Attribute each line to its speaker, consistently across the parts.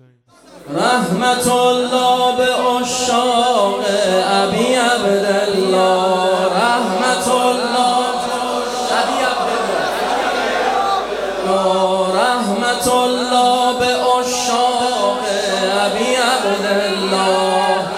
Speaker 1: رحمت الله به عشاق ابی عبدالله، رحمت الله ابی عبدالله، رحمت الله به عشاق ابی عبدالله.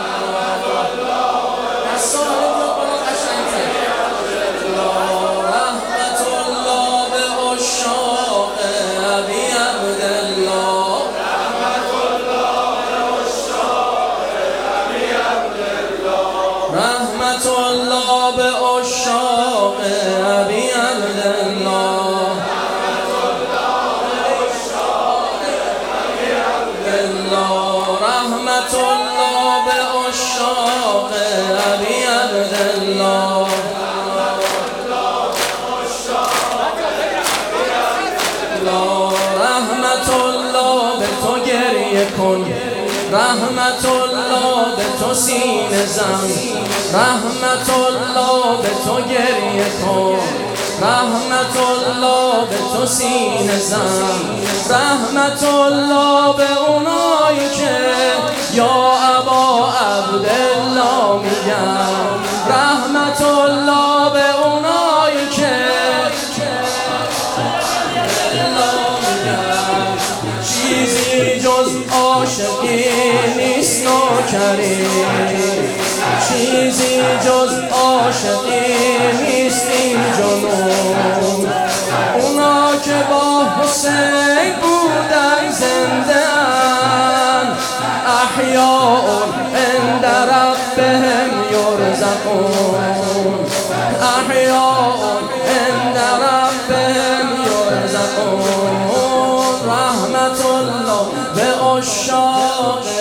Speaker 1: رحمت الله به عشاق ابی عبدالله، رحمت الله به عشاق ابی عبدالله. رحمت الله به تو گریه کن، رحمت الله به تو سینه زن، رحمت الله به تو گریه کن، رحمت الله به تو سینه زن، رحمت الله به اونایی که یا ابا عبدالله میگن، رحمت الله به اونایی که چیزی جز عاشقی نیست نوکریم، چیزی جز عاشقی نیست این جنون. اونا که با حسین بودن زنده ان، احیاء عند ربهم یرزقون، احیاء عند ربهم یرزقون. رحمت الله به عشاق